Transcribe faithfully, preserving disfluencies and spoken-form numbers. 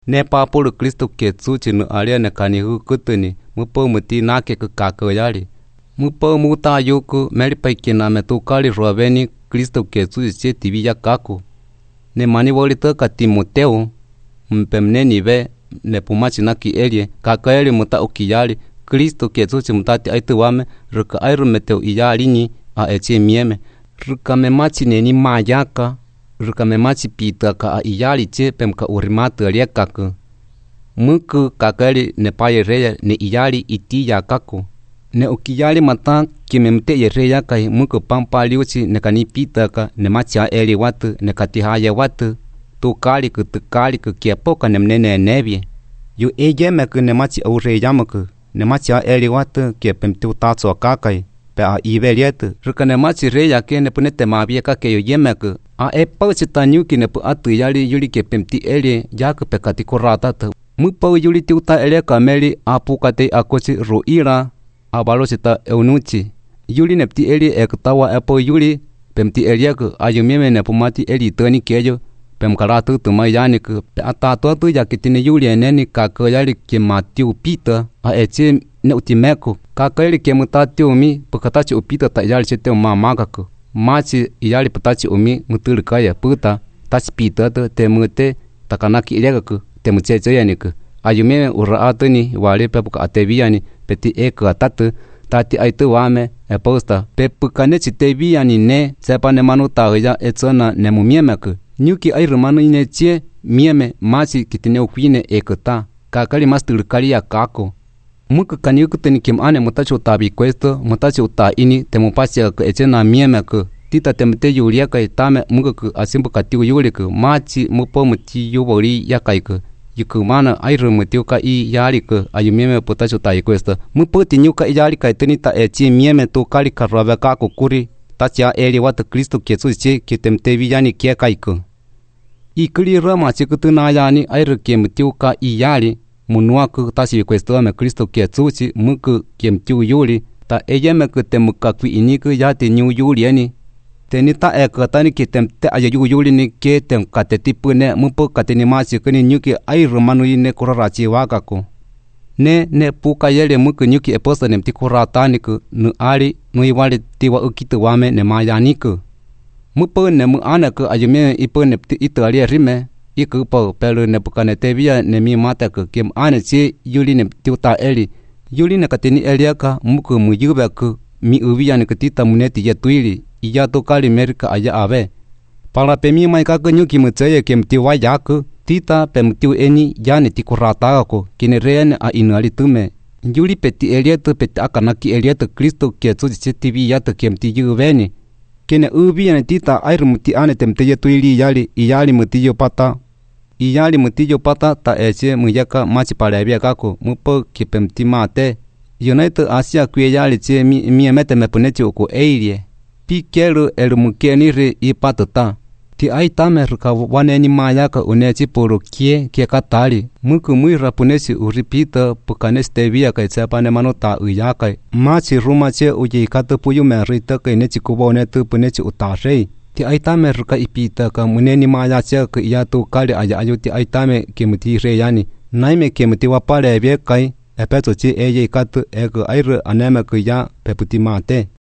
Ne papulu Kristo ketsu chinu alia ne kanihu kutuni mupo muti nake kukakayari mupo muta yuku melipaikina metukali ruaveni Kristo ketsu che tibia kaku ne mani volita ka Timoteo mpemneni ve ne pumachi naki elie kakayari muta ukiyari Kristo ketsu chimutati aituwame ruka airu meteo iyari ni a eche mieme ruka memachi neni mayaka ruka memachi pita ka a iyari che pemka urimatu aliekaku muku kakari ne paye reya ne iyari iti yakaku ne ukiyari mata kimemte yereya kai muku pampa liuchi ne kanipita ka ne macha eli watu ne katihaya watu tukali kutukali kukiepoka ne mnene nevye yu ejeme ku ne machi aureyamaku ne macha eli watu kiepemtu tatso kakai pe a ibeliet ruka ne machi reya ke ne punete mabie ka ke yemeku a epa chitanyuki ne pu atu yali yuli kiepemti eli yaku pe katikurata mupo yuli tiuta ele kameli apukate akochi ruira abalosita eunuchi yuli nepti eli ektawa epo yuli pemti eliaku ayumieme ne pumati eli toni keyo pemkaratu tumayaniku pe atato tu yakitine yuli eneni kakayali kemati upita a eche ne utimeku kakayali kemutati umi pukatachi upita ta yali chete mamakaku machi yali putachi umi mutulkaya puta tachi pita te mute takanaki eliaku temucheche yaniku ayumieme uraatuni wali pepuka ateviani peti eka atatu tati aitu wame eposta pepukane chiteviani ne sepane manuta ya etsona ne mumiemeku nyuki ai rumanu ine chie mieme machi kitine ukwine ekata kakali mastulkali ya kako muka kaniuku teni kimane mutacho tabi questo mutacho ta ini temupasia ka echena miemeku tita temte yulia kai tame muka asimbu katiu yuliku machi mupo muti yubori yakaiku yukumana ai rumutio ka i yariku ayumieme putacho ta questo mupo tinyuka i yarika tenita echi mieme to kali karave kako kuri tacha eli watu Kristo ketsu che kitemte viyani kia kaiku ikuli rama chikutuna yani ai rukemtio ka i yari munuaku tashi questo ame Kristo ketsu chi muku kemtiu yuli ta eyeme kutemuka kwi iniku yati nyu yuli ani tenita ekatani kitemte ayu yuli ni ketem katetipune mupo kateni machi kuni nyuki ai romanu ine kurarachi wakako ne ne puka yele muku nyuki eposta nemti kurataniku nu ali nu iwali tiwa ukitu wame ne mayaniku mupo ne mu anaku ayume ipo nepti itali rime iku po pelu ne pukane tevia ne mi mataku kim anachi yuli ne tiuta eli yuli ne kateni eliaka muku muyubeku mi uvia ne kitita muneti yetuili iya to kali merika aya ave para pemi mai ka nyuki mutsaye kemti wayaku tita pemtiu eni yane tikurata ko kineren a inali tume yuli peti elieto peti akanaki elieto Kristo ketsu chitivi yata kemti yuveni kene uvi ne tita airmuti ane temte yetuili yali iyali mutiyo pata iyali mutiyo pata ta eche muyaka machi palebia kako mupo kipemti mate United Asia kuyali che mi mi mete me punechi ko eilie pikelu elumukeni re ipatota ti aitame ruka waneni mayaka unechi poro kie kie katali muku muira punesi uripita pukaneste via kai tsapane manota uyaka machi rumache uye kata puyu merita kai nechi kubone tu punechi utasei ti aitame ruka ipita ka muneni mayacha ka yato kali aya ayuti aitame kemuti re yani naime kemuti wapale vie kai epeto chi eye katu ego aire aneme ka ya peputi mate